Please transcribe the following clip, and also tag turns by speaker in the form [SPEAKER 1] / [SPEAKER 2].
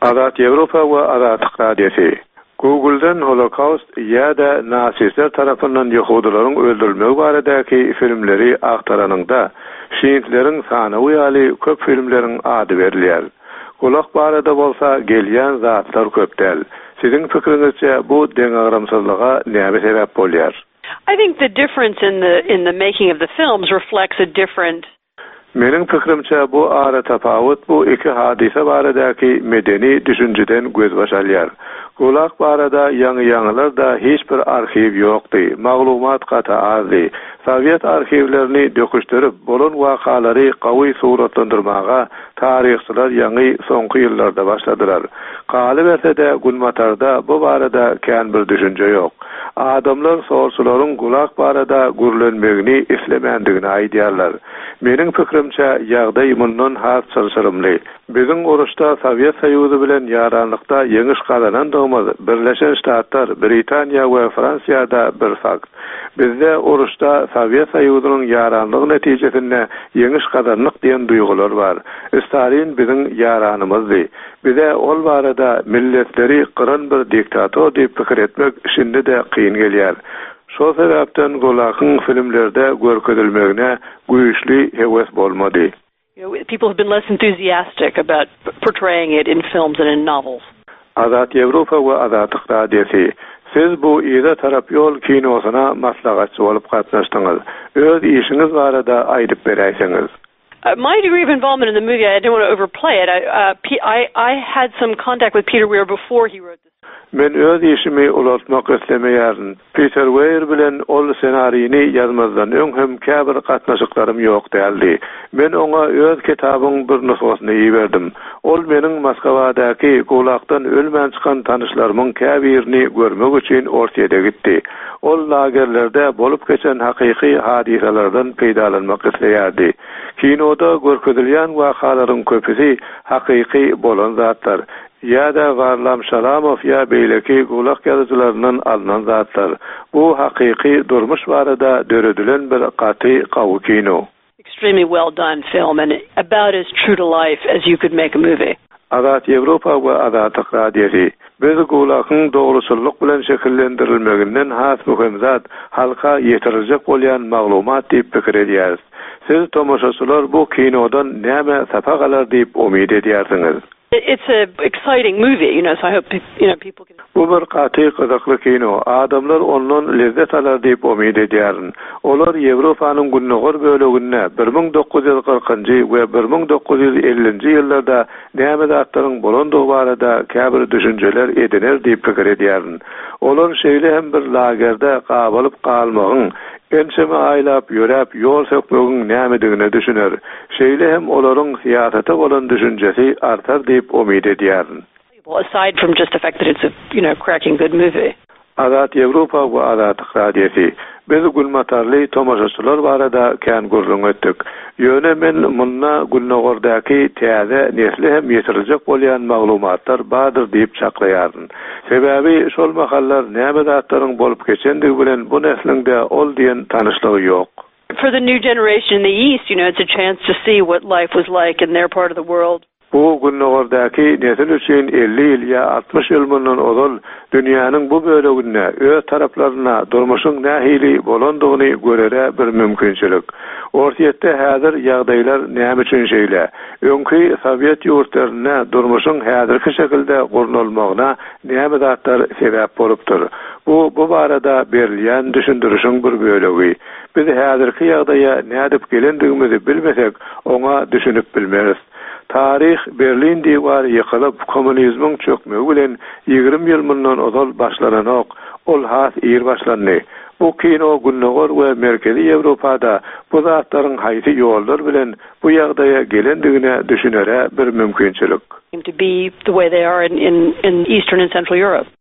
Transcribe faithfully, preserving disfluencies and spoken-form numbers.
[SPEAKER 1] Azat Avrupa we Azatlyk Radiosu. Google'dan Holocaust ýa-da nasistler tarapyndan Ýahudilaryň öldürilmegi baradaki filmleri aktaranynda şiitleriň sanawy ýaly köp filmleriň ady berilýär. Kulak barada bolsa gelýän zatlar köpdäl. Sizin pikirinizçe bu deňagramsyzlyga näme sebäp bolýar?
[SPEAKER 2] I think the difference in the in the making of the films reflects a different.
[SPEAKER 1] Mening pikirimçe bu ara tapawut bu iki hadise baradaki medeni düşünjeden göz başalýar. Kulak barada ýangy-ýangylar da hiç bir arxiv ýokdy. Maglumat gata azdy. Sovet arxivlerini döküşdirip bolan wakalary gawy suratlandyrmaga taryhçylar ýangy soňky ýyllarda başladylar. Galy bersede Gulmatarda bu barada kän bir düşünje ýok. Adamlar sorçularyň kulak barada gürlenmegini islemendigini aýdýarlar. Mening pikirimçe ýagdaý mundan has çyrçyrymly. Biziň uruşda Sovet Soýuzy bilen ýaranlykda ýeňiş galanan dogmaz Birleşen Ştatlar, Britaniýa we Fransiýada bir fakt. Bizde uruşda Sovet Soýuzynyň ýaranlygy netijesinde ýeňiş galanlyk diýen duýgular bar. Stalin biziň ýaranymyzdy. Bize ol barada milletleri qıran bir diktator diýip pikir etmek şimdi de kıyın gelýär. Şo sebäpden Gulakyň filmlerde görkezilmegine güýçli hewes bolmady.
[SPEAKER 2] You know, people have been less enthusiastic about portraying it in films and in novels.
[SPEAKER 1] Azat Avrupa we Azatlyk Radiosu. Siz bu ýa-da tarap ýol kinosyna maslahatçy bolup gatnaşdyňyz. Öz işiňiz barada aýdyp berýärsiňiz.
[SPEAKER 2] Uh, my degree of involvement in the movie, I didn't want to overplay it. I, uh, P- I, I had some contact with Peter Weir before he wrote this.
[SPEAKER 1] Men öz işimi ulatmak islemeýärdim. Peter Weir bilen ol senaryny ýazmazdan öň hem käbir gatnaşyklarym ýok däldi. Men oňa öz kitabyň bir nusgasyny ýiberdim. Ol meniň Moskwadaky Gulakdan ölmän çykan tanışlarymyň käbirini görmek üçin Orsiýada gitdi. Ol lagerlerde bolup geçen hakyky hadiselerden peýdalanmak isleýärdi. Kinoda görkezilýän wakalaryň köpüsi hakyky bolan zatlar. Ya-da Varlam Şalamow ya beýleki Gulak ýazyjylarynyň alynan zatlar. Bu hakyky durmuş barada döredilen bir gaty gawy kino.
[SPEAKER 2] Extremely well done film and about as true to life as you could make a movie.
[SPEAKER 1] Azat Avrupa we Azatlyk Radiosu. Biz Gulakyň dogruçylyk bilen şekillendirilmeginden has mühim zat halka ýetirecek bolýan maglumat diýip pikir edýäris. Siz tomoşaçylar bu kinodan näme sapagalar diýip umyt edýärsiňiz?
[SPEAKER 2] It's a exciting movie, you know, so I hope you know people can.
[SPEAKER 1] Bu bir gaty gyzykly kino. Adamlar ondan lezzet alar diýip umyt edýärin. Olar Ýewropanyň günnäger bölegine bir ming dokuz ýüz kırkynjy we bir ming dokuz ýüz ellinji ýyllarda näme zatlaryň bolandygy barada käbir düşünjeler ediler diýip pikir edýärin. Olar şeýle hem bir lagerde gabalyp galmagyň Ençeme aýlap ýörep ýol sökmegiň nämedigine düşüner. Şeýle hem olaryň siýasata bolan düşünjesi artar diýip umyt edýärin.
[SPEAKER 2] Aside from just the fact that it's a, you know, cracking good movie.
[SPEAKER 1] Azat Avrupa we Azatlyk Radiosu. Biz Gulmatarly tomoşaçylar barada kän gurrun etdik. Ýöne men munna Gulnagordaky täze nesli hem ýetirecek bolýan maglumatlar bardyr diýip çaklaýaryn. Sebäbi şol mahallar näme zatlaryň bolup geçendigi bilen bu neslinde ol diýen tanyşlygy ýok.
[SPEAKER 2] For the new generation in the East, you know, it's a chance to see what life was like in their part of the world.
[SPEAKER 1] Bu Gulnagordaky nesil üçin elli ýyl ýa altmış ýyl mundan ozal dünýäniň bu bölegine öz taraplaryna durmuşyň nähili bolandygyny görere bir mümkinçilik. Orsiýetde häzir ýagdaýlar näme üçin şeýle? Öňkü Sovet ýurtlaryna durmuşyň häzirki şekilde gurnulmagyna näme zatlar sebäp bolupdyr? Bu bu barada berilýän düşündürüşiň bir bölegi. Biz häzirki ýagdaýa nädip gelendigimizi bilmesek, oňa düşünüp bilmeris. Tarih Berlin diýwary ýykylyp kommunizmiň çökmegi bilen ýygrimi ýyl mundan ozal başlananok, ol has ýer başlandy. Bu kino Gulnagor we Merkezi Ýewropada bu zatlaryň haýsy ýollar bilen bu ýagdaýa gelendigine düşünere bir mümkinçilik.
[SPEAKER 2] To be the way they are in, in, in Eastern and Central Europe.